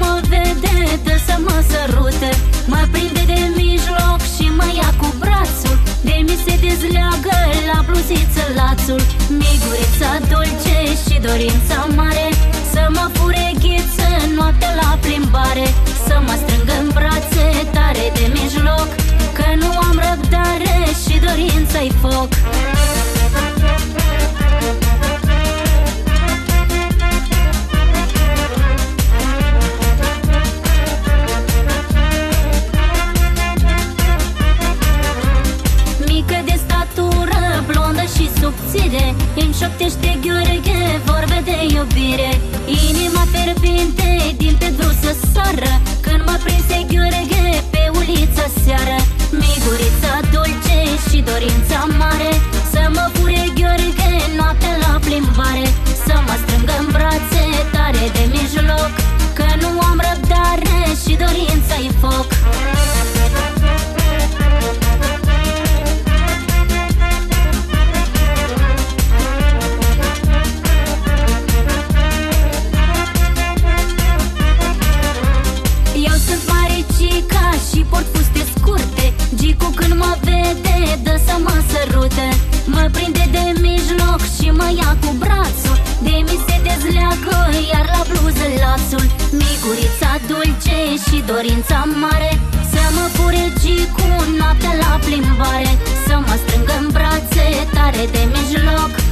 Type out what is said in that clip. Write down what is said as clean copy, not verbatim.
mă vede, dă să mă sărute. Mă prinde de mijloc și mă ia cu brațul. De mi se dezleagă la bluziță lațul. Migurița dulce și dorința mare, să mă fure gheță noaptea la plimbare. Să mă strângă în brațe tare de mijloc, că nu am răbdare și dorința-i foc. Mică de statură, blondă și subțire, îmi șoptește Gheorghe vorbe de iubire. Inima fierbinte din pe drum să sară, când mă prinse Gheorghe pe ulița seară. Migurița dulce și dorința mare, să mă fure Gheorghe noaptea la plimbare. Să mă strângă în brațe tare de mijloc, că nu am răbdare și dorința-i foc. Și port fuste scurte, Gicu când mă vede, dă să mă sărute. Mă prinde de mijloc și mă ia cu brațul. De mi se dezleagă iar la bluză lațul. Migurița dulce și dorința mare, să mă fure Gicu noaptea la plimbare. Să mă strângă în brațe tare de mijloc,